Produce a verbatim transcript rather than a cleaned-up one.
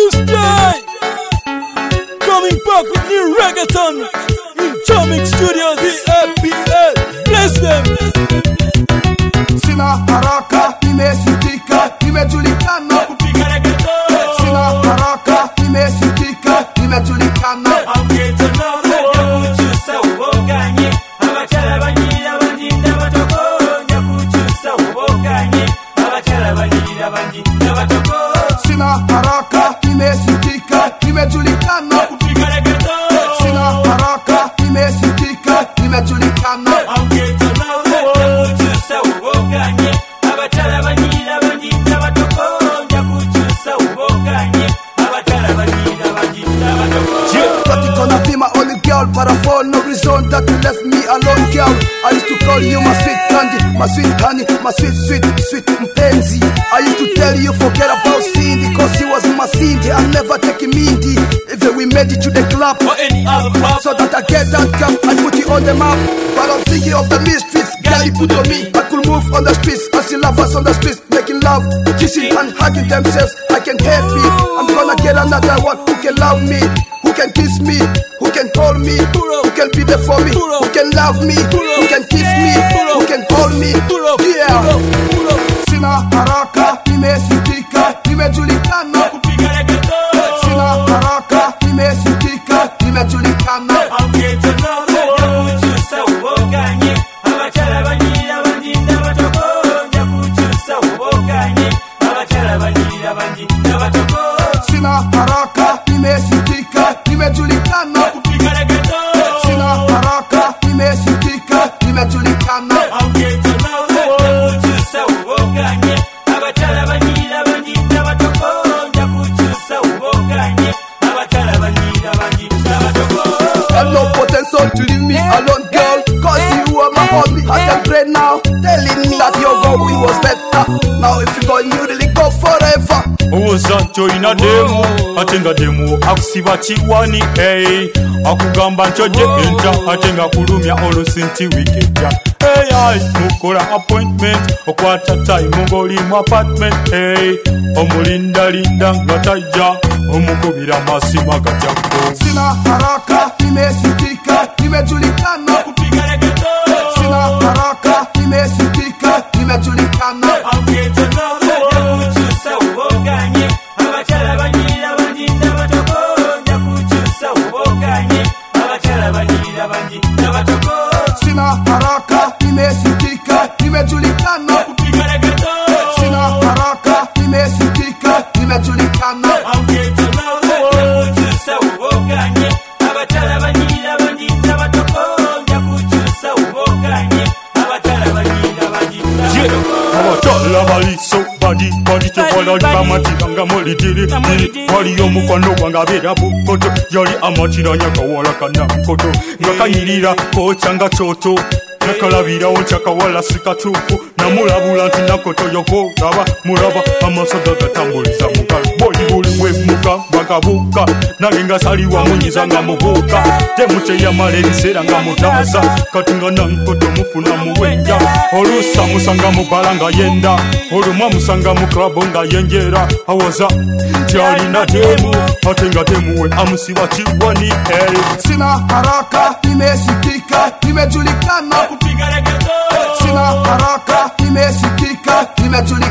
to stay. Coming back with new reggaeton in Jamix Studios. P L P L, bless them. Sina haraka, nimesikika, nimejulikana kupiga reggaeton. Sina haraka, nimesikika, nimejulikana. I'm getting to know ya kuchusa uboganye. Abachala banyira bandinda batoko ya kuchusa uboganye. Abachala banyira bandinda batoko. Sina haraka, nimesikika, nimejulikana kupiga reggaeton. Sina haraka, nimesikika, nimejulikana. I'm getting to know ya kuchusa uboganye. Abachala banyira bandinda batoko ya kuchusa uboganye. Abachala banyira bandinda batoko. Thought you gonna be my only girl, but I for no reason that you left me alone, girl. I used to call you my sweet candy, my sweet honey, my sweet, sweet, sweet mpenzi. I used to tell you forget about Cindy, cause she was my Cindy. I never take a Mindy. Even we made it to the club, Or any other pop. so that I get that cup, I put you on the map. But I'm thinking of the mysteries, girl, you put on me. I could move on the streets, I see lovers on the streets, making love, kissing and hugging themselves. I can help it. I'm gonna get another one who can love me, who can kiss me, who can hold me, who can be there for me, who can love me, who can kiss me, who can hold me. Yeah. Sina haraka, nimesikika, nimejulikana kupiga reggaeton. Sina haraka, nimesikika, nimejulikana. I'm getting to know ya kuchusa uboganye. Abachala banyira bandinda batoko ya kuchusa uboganye. Abachala banyira bandinda batoko. Sina haraka, nimesikika, nimejulikana kupiga reggaeton. Sina haraka, nimesikika, nimejulikana. I'm getting to know ya kuchusa uboganye. Abachala banyira bandinda batoko ya kuchusa uboganye. Abachala banyira bandinda batoko. I have no potential to leave me alone, girl, cause you are my only I can pray now, telling me that your going was better. Now if you go, you really go forever. Oza choina demo atenga demo akusiba chiwani hey akugamba nchoje enja atenga kulumya olusinti wikeja hey ay mukola appointment okwata time ngoli mu apartment hey omulinda linda ngataja omukubira masima gajako. Sina haraka, nimesikika, nimejulikana kupiga reggaeton. Sina haraka, nimesikika, nimejulikana. I'm getting to know ya kuchusa uboganye. Abachala banyira bandinda batoko ya kuchusa uboganye. Abachala banyira bandinda batoko. Sina haraka, nimesikika, nimejulikana kupiga reggaeton. Sina haraka, nimesikika, nimejulikana. I'm getting to know ya kuchusa uboganye. Abachala banyira bandinda batoko ya kuchusa uboganye. Abachala banyira bandinda batoko. Abachala baliso badi badi chokola libamatira molidiri wali omukwano gwanga bera bukoto yali amatira nyakawala kana mkoto ngakanyirira kochanga choto nakalabirawo chakawala sikatufu namulabula nti nakoto yoko raba mulaba amasoga gatambuliza mukalo boli buli wemuka bakabuka nalinga saliwa munyiza nga mubuka temuche ya maleriseera nga mutaza katunga nankoto mufuna muwenja olusa musanga mubalanga yenda olumwa musanga mu club nga yenjera awaza tyalina demu atenga demuwe amusiba chiwani hey. Sina haraka, nimesikika, nimejulikana kupiga reggaeton. Sina haraka, nimesikika, nimejulikana.